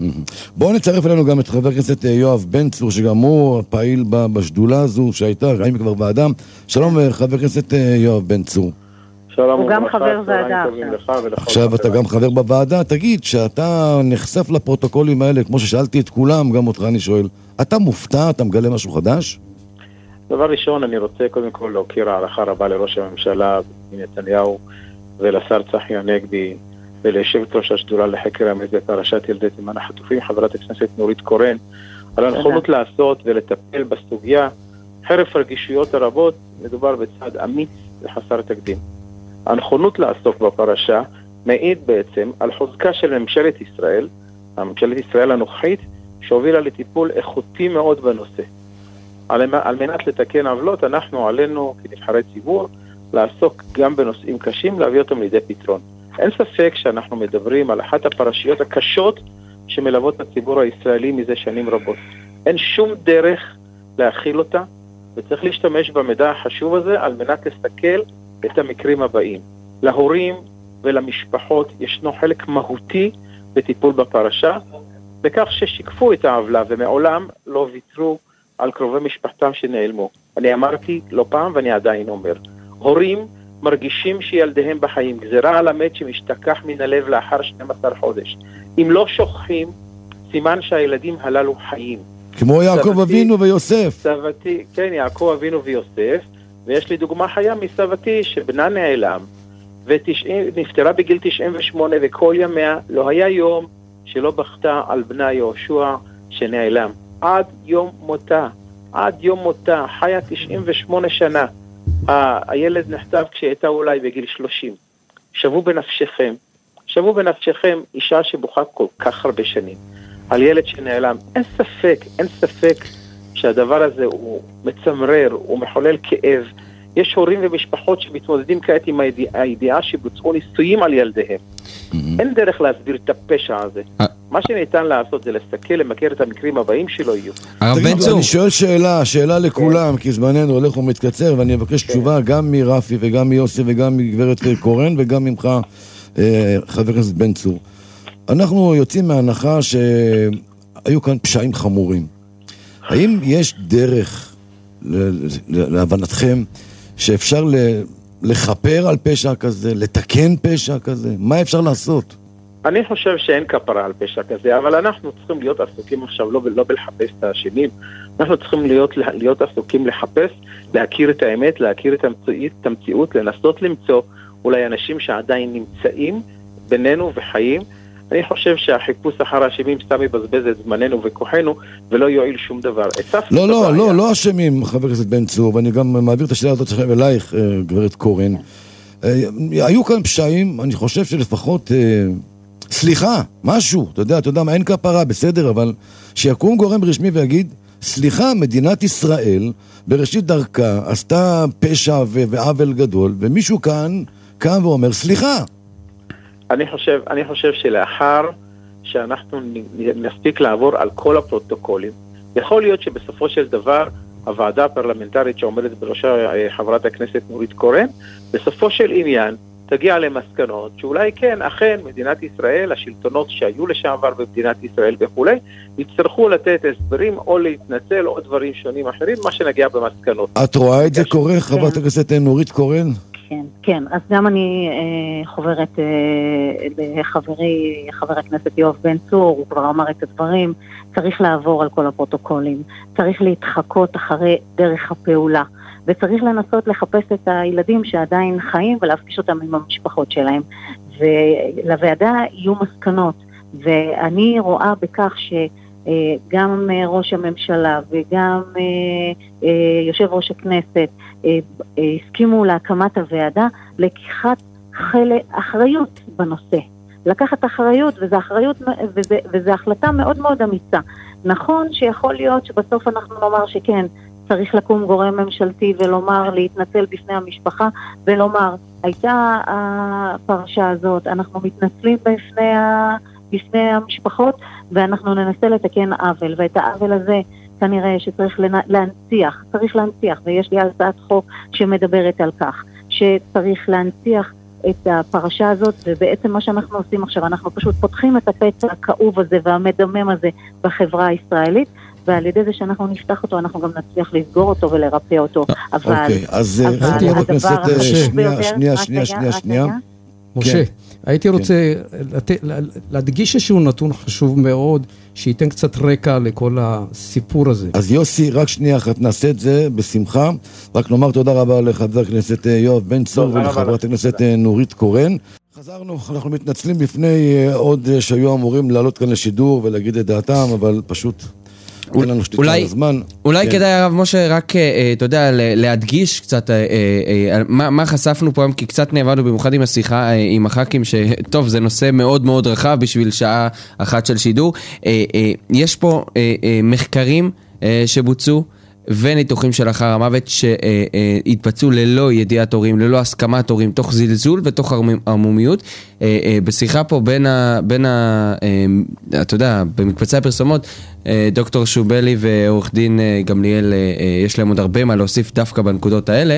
בואו נצרף אלינו גם את חבר הכנסת יואב בן צור, שגם הוא פעיל בשדולה הזו שהייתה, ראינו כבר ועדה. שלום חבר הכנסת יואב בן צור. שלום, הוא גם חבר ועדה. עכשיו אתה גם חבר בוועדה. תגיד, שאתה נחשף לפרוטוקולים האלה, כמו ששאלתי את כולם, גם אותך אני שואל, אתה מופתע, אתה מגלה משהו חדש? דבר ראשון, אני רוצה קודם כל להוקיר הערכה רבה לראש הממשלה נתניהו ולשר צחי הנגבי וליושבת ראש השדולה לחקר האמת בפרשת ילדי תימן החטופים, חברת הכנסת נורית קורן, על הנכונות לעשות ולטפל בסוגיה חרף הרגישויות הרבות. מדובר בצעד אמיץ וחסר תקדים. הנכונות לעסוק בפרשה מעיד בעצם על חוזקה של ממשלת ישראל, הממשלת ישראל הנוכחית, שהובילה לטיפול איכותי מאוד בנושא. על, על מנת לתקן עוולות, אנחנו עלינו כנבחרי ציבור לעסוק גם בנושאים קשים, להביא אותם לידי פתרון. אין ספק שאנחנו מדברים על אחת הפרשיות הקשות שמלוות את הציבור הישראלי מזה שנים רבות. אין שום דרך להכיל אותה, וצריך להשתמש במידע החשוב הזה על מנת לסכל את המקרים הבאים. להורים ולמשפחות ישנו חלק מהותי בטיפול בפרשה, בכך ששיקפו את העוולה ומעולם לא ויתרו על קרובי משפחתם שנעלמו. אני אמרתי לא פעם ואני עדיין אומר, הורים מרגישים שילדיהם בחיים, גזירה על המת שמשתכח מן הלב לאחר שנים עשר חודש. אם לא שוכחים, סימן שהילדים הללו חיים. כמו יעקב אבינו ויוסף. סבתי, כן, יעקב אבינו ויוסף, ויש לי דוגמה חיה מסבתי שבנה נעלם, ונפטרה בגיל תשעים ושמונה, וכל ימיה לא היה יום שלא בכתה על בנה יהושע שנעלם. עד יום מותה, עד יום מותה, חיה תשעים ושמונה שנה. ה- הילד נחטף כשהייתה אולי בגיל שלושים. שבו בנפשכם, שבו בנפשכם אישה שבוכה כל כך הרבה שנים על ילד שנעלם. אין ספק, אין ספק שהדבר הזה הוא מצמרר, הוא מחולל כאב. יש הורים ומשפחות שמתמודדים כעת עם הידיעה, הידיעה שבוצעו ניסויים על ילדיהם. אין דרך להסביר את הפשע הזה. מה שניתן לעשות זה לסתכל, למכר את המקרים הבאים שלא יהיו. אני שואל שאלה, שאלה לכולם, כי זמננו הולך ומתקצר, ואני אבקש תשובה גם מרפי וגם מיוסי וגם מגברת קורן וגם ממך, חבר הכנסת בן צור. אנחנו יוצאים מההנחה שהיו כאן פשעים חמורים. האם יש דרך, להבנתכם, שאפשר לחפר על פשע כזה, לתקן פשע כזה? מה אפשר לעשות? אני חושב שאין כפרה על פשע כזה, אבל אנחנו צריכים להיות עסוקים עכשיו לא, לא בלחפש את האשמים, אנחנו צריכים להיות, להיות עסוקים לחפש, להכיר את האמת, להכיר את המציאות, את המציאות, לנסות למצוא אולי אנשים שעדיין נמצאים בינינו וחיים. אני חושב שהחיפוש אחר האשמים סתם יבזבז את זמננו וכוחנו ולא יועיל שום דבר. לא, לא, לא, לא אשמים, חבר הכנסת בן צור, ואני גם מעביר את השאלה הזאת עכשיו אלייך, גברת קורן. היו כאן פשעים, אני חושב שלפחות, סליחה, משהו, אתה יודע, אתה יודע מה, אין כפרה, בסדר, אבל שיקום גורם רשמי ויגיד, סליחה, מדינת ישראל בראשית דרכה עשתה פשע ועוול גדול, ומישהו כאן קם ואומר, סליחה. אני חושב, אני חושב שלאחר שאנחנו נספיק לעבור על כל הפרוטוקולים, יכול להיות שבסופו של דבר הוועדה הפרלמנטרית שעומדת בראשה חברת הכנסת נורית קורן, בסופו של עניין תגיע למסקנות שאולי כן, אכן מדינת ישראל, השלטונות שהיו לשעבר במדינת ישראל וכו', יצטרכו לתת הסברים או להתנצל או דברים שונים אחרים, מה שנגיע במסקנות. את רואה את זה קורה, חברת הכנסת נורית קורן? כן, כן. אז גם אני אה, חוברת אה, לחברי, חבר הכנסת יואב בן צור, הוא כבר אמר את הדברים, צריך לעבור על כל הפרוטוקולים, צריך להתחקות אחרי דרך הפעולה, וצריך לנסות לחפש את הילדים שעדיין חיים ולהפגיש אותם עם המשפחות שלהם. ולוועדה יהיו מסקנות, ואני רואה בכך שגם ראש הממשלה וגם יושב ראש הכנסת הסכימו להקמת הוועדה לקיחת אחריות בנושא. לקחת אחריות, וזו אחריות, וזה, וזה החלטה מאוד מאוד אמיצה. נכון שיכול להיות שבסוף אנחנו נאמר שכן, צריך לקום גורם ממשלתי ולומר, להתנצל בפני המשפחה, ולומר, הייתה הפרשה הזאת, אנחנו מתנצלים בפני, ה, בפני המשפחות, ואנחנו ננסה לתקן עוול, ואת העוול הזה כנראה שצריך להנציח, צריך להנציח, ויש לי הצעת חוק שמדברת על כך, שצריך להנציח את הפרשה הזאת, ובעצם מה שאנחנו עושים עכשיו, אנחנו פשוט פותחים את הפצע הכאוב הזה והמדמם הזה בחברה הישראלית, ועל ידי זה שאנחנו נפתח אותו, אנחנו גם נצליח לסגור אותו ולרפא אותו. אבל, אוקיי, אז אבל הדבר החשוב ביותר... שנייה, שנייה, שנייה, שנייה. משה, הייתי רוצה להדגיש איזשהו נתון חשוב מאוד, שייתן קצת רקע לכל הסיפור הזה. אז יוסי, רק שנייה אחת, נעשה את זה בשמחה. רק נאמר תודה רבה לחבר הכנסת יואב בן צור ולחברת הכנסת נורית קורן. חזרנו, אנחנו מתנצלים בפני עוד שהיו אמורים לעלות כאן לשידור ולהגיד את דעתם, אבל פשוט... אולי, אולי כדאי הרב משה רק, אתה יודע, להדגיש קצת מה, מה חשפנו פה, כי קצת נעבדנו במיוחד עם השיחה עם הח"כים, שטוב, זה נושא מאוד מאוד רחב בשביל שעה אחת של שידור. יש פה מחקרים שבוצעו וניתוחים של אחר המוות שהתבצעו ללא ידיעת הורים, ללא הסכמת הורים, תוך זלזול ותוך ערמומיות. בשיחה פה בין ה... בין ה... אתה יודע, במקבצי הפרסומות, דוקטור שובלי ועורך דין גמליאל, יש להם עוד הרבה מה להוסיף דווקא בנקודות האלה.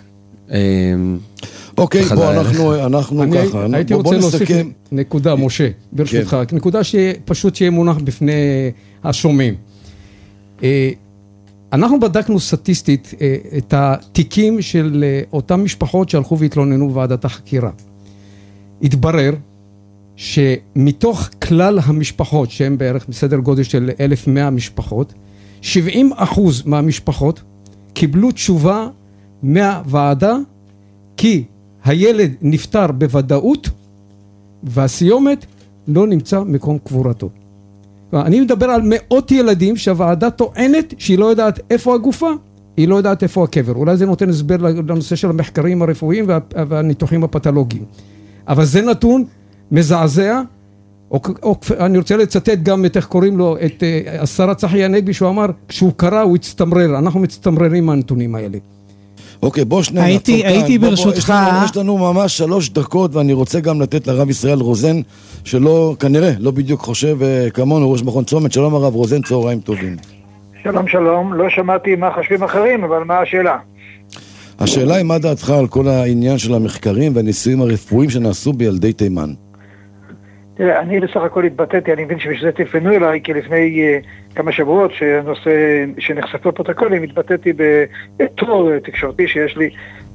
אוקיי, בוא, אנחנו, אנחנו ככה. הייתי רוצה להוסיף נקודה, משה, ברשותך. נקודה שפשוט שיהיה מונח בפני השומעים. אנחנו בדקנו סטטיסטית את התיקים של אותם משפחות שהלכו והתלוננו בוועדת החקירה. התברר שמתוך כלל המשפחות, שהן בערך בסדר גודל של אלף ומאה משפחות, שבעים אחוז מהמשפחות קיבלו תשובה מהוועדה כי הילד נפטר בוודאות, והסיומת לא נמצא מקום קבורתו. אני מדבר על מאות ילדים שהוועדה טוענת שהיא לא יודעת איפה הגופה, היא לא יודעת איפה הקבר. אולי זה נותן הסבר לנושא של המחקרים הרפואיים וה, והניתוחים הפתולוגיים. אבל זה נתון מזעזע, או, או אני רוצה לצטט גם את איך קוראים לו, את uh, השר צחי הנגבי, שהוא אמר, כשהוא קרא הוא הצטמרר, אנחנו מצטמררים מהנתונים האלה. אוקיי, בוא שנייה הייתי, נעצור כאן. הייתי בוא, ברשותך... בוא, יש, לנו, יש לנו ממש שלוש דקות, ואני רוצה גם לתת לרב ישראל רוזן, שלא, כנראה, לא בדיוק חושב uh, כמונו, ראש מכון צומת. שלום הרב רוזן, צהריים טובים. שלום שלום, לא שמעתי מה חושבים אחרים, אבל מה השאלה? השאלה היא מה דעתך על כל העניין של המחקרים והניסויים הרפואיים שנעשו בילדי תימן? תראה, אני בסך הכל התבטאתי, אני מבין שבשביל זה תפנו אליי, כי לפני uh, כמה שבועות שנושא, שנחשפו פרוטוקולים, התבטאתי בתור תקשורתי שיש לי,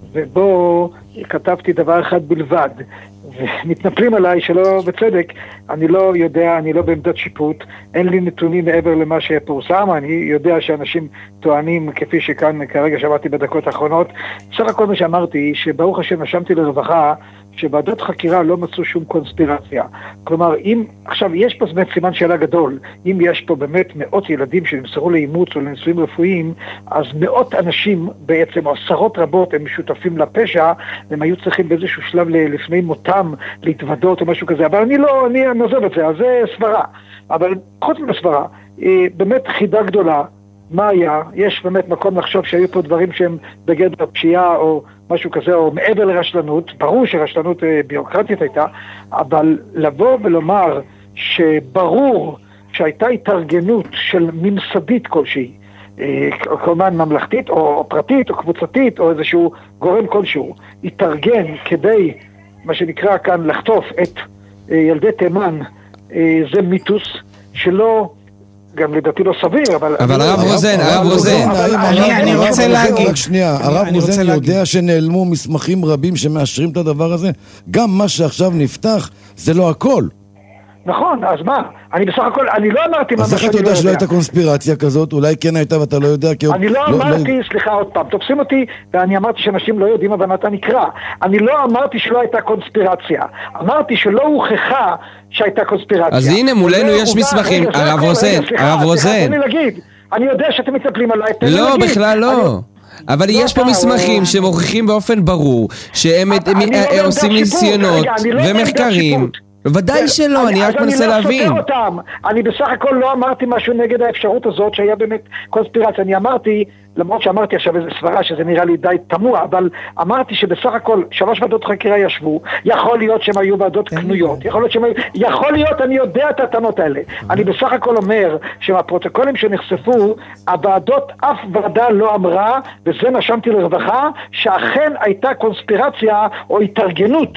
ובו כתבתי דבר אחד בלבד, ומתנפלים עליי שלא בצדק, אני לא יודע, אני לא בעמדת שיפוט, אין לי נתונים מעבר למה שפורסם, אני יודע שאנשים טוענים, כפי שכאן כרגע שמעתי בדקות האחרונות, סך הכל מה שאמרתי, שברוך השם נשמתי לרווחה, שוועדות חקירה לא מצאו שום קונספירציה. כלומר, אם, עכשיו, יש פה באמת סימן שאלה גדול, אם יש פה באמת מאות ילדים שנמסרו לאימוץ או לניסויים רפואיים, אז מאות אנשים בעצם, או עשרות רבות, הם משותפים לפשע, והם היו צריכים באיזשהו שלב לפני מותם להתוודות או משהו כזה, אבל אני לא, אני נעזוב את זה, אז זה סברה. אבל חוץ מהסברה, באמת חידה גדולה, מה היה? יש באמת מקום לחשוב שהיו פה דברים שהם בגדר פשיעה או משהו כזה, או מעבר לרשלנות, ברור שרשלנות ביורוקרטית הייתה, אבל לבוא ולומר שברור שהייתה התארגנות של ממסדית כלשהי, כלומר ממלכתית או פרטית או קבוצתית או איזשהו גורם כלשהו, התארגן כדי, מה שנקרא כאן, לחטוף את ילדי תימן, זה מיתוס שלא... גם לדעתי לא סביר, אבל... אבל הרב רוזן, הרב רוזן. אני רוצה להגיד... רק שנייה, הרב רוזן יודע שנעלמו מסמכים רבים שמאשרים את הדבר הזה? גם מה שעכשיו נפתח, זה לא הכל. נכון, אז מה? אני בסך הכל, אני לא אמרתי מה שאני לא יודע. אז איך אתה יודע שלא הייתה קונספירציה כזאת? אולי כן הייתה ואתה לא יודע, כי... אני לא אמרתי, סליחה עוד פעם, תופסים אותי, ואני אמרתי שאנשים לא יודעים, אבל אתה נקרא. אני לא אמרתי שלא הייתה קונספירציה. אמרתי שלא הוכחה שהייתה קונספירציה. אז הנה, מולנו יש מסמכים. הרב רוזן, הרב רוזן. תן לי להגיד. אני יודע שאתם מתנפלים עליי, תן לי להגיד. לא, בכלל לא. אבל יש פה מסמכים שמוכיחים באופן ברור שהם עושים ניסיונות ומחקרים. ודאי שלא, אני רק מנסה להבין. אני בסך הכל לא אמרתי משהו נגד האפשרות הזאת שהיה באמת קונספירציה. אני אמרתי, למרות שאמרתי עכשיו איזו סברה שזה נראה לי די תמוה, אבל אמרתי שבסך הכל שלוש ועדות חקירה ישבו, יכול להיות שהם היו ועדות קנויות, יכול להיות שהם היו, יכול להיות, אני יודע את הטענות האלה. אני בסך הכל אומר שמהפרוטוקולים שנחשפו, הוועדות, אף ועדה לא אמרה, וזה נשמתי לרווחה, שאכן הייתה קונספירציה או התארגנות.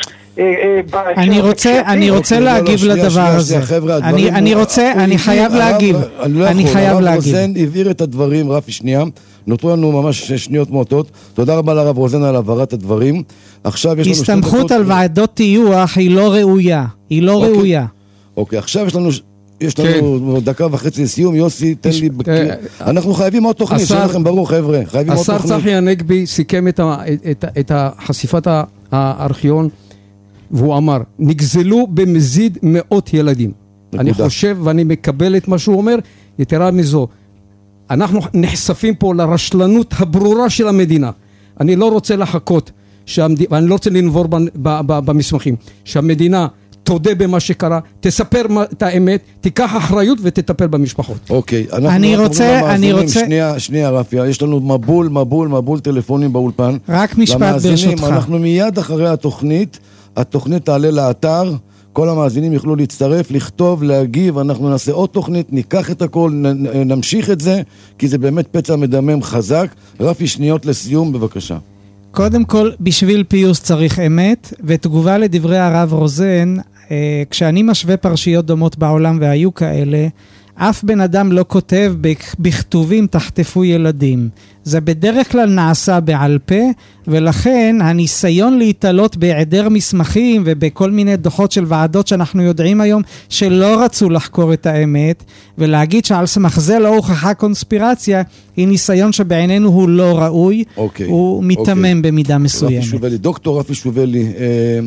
אני רוצה, אני רוצה להגיב לדבר הזה. אני, אני רוצה, אני חייב להגיב. אני חייב להגיב. רוזן הבהיר את הדברים, רפי שנייה. נותרו לנו ממש שניות מועטות. תודה רבה לרב רוזן על העברת הדברים. עכשיו יש לנו... הסתמכות על ועדות טיוח היא לא ראויה. היא לא ראויה. אוקיי, עכשיו יש לנו... יש לנו דקה וחצי לסיום. יוסי, תן לי... אנחנו חייבים עוד תוכנית, שיהיה לכם ברור, חבר'ה. חייבים עוד תוכנית. השר צחי הנגבי סיכם את חשיפת הארכיון, והוא אמר, נגזלו במזיד מאות ילדים. נקודה. אני חושב ואני מקבל את מה שהוא אומר, יתרה מזו. אנחנו נחשפים פה לרשלנות הברורה של המדינה. אני לא רוצה לחכות, שהמד... ואני לא רוצה לנבור ב... ב... ב... במסמכים, שהמדינה תודה במה שקרה, תספר את האמת, תיקח אחריות ותטפל במשפחות. אוקיי, אנחנו אני רוצה, אני רוצה... שנייה, שנייה רפיה, יש לנו מבול, מבול, מבול טלפונים באולפן. רק משפט ברשותך. אנחנו מיד אחרי התוכנית, התוכנית תעלה לאתר, כל המאזינים יוכלו להצטרף, לכתוב, להגיב, אנחנו נעשה עוד תוכנית, ניקח את הכל, נמשיך את זה, כי זה באמת פצע מדמם חזק. רפי, שניות לסיום, בבקשה. קודם כל, בשביל פיוס צריך אמת, ותגובה לדברי הרב רוזן, כשאני משווה פרשיות דומות בעולם והיו כאלה, אף בן אדם לא כותב בכתובים תחטפו ילדים. זה בדרך כלל נעשה בעל פה, ולכן הניסיון להתעלות בהיעדר מסמכים ובכל מיני דוחות של ועדות שאנחנו יודעים היום שלא רצו לחקור את האמת, ולהגיד שעל סמך זה לא הוכחה קונספירציה, היא ניסיון שבעינינו הוא לא ראוי, אוקיי, הוא מתמם אוקיי. במידה מסוימת. רפי שובל, דוקטור רפי שובל, אה,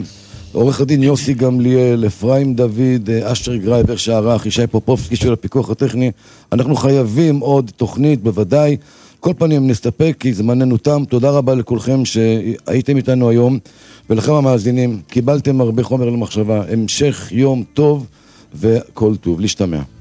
עורך הדין יוסי גמליאל, אפרים דוד, אשר גרייבר שערך, ישי פופובסקי של הפיקוח הטכני. אנחנו חייבים עוד תוכנית בוודאי. כל פנים נסתפק כי זמננו תם. תודה רבה לכולכם שהייתם איתנו היום, ולכם המאזינים, קיבלתם הרבה חומר למחשבה. המשך יום טוב וכל טוב. להשתמע.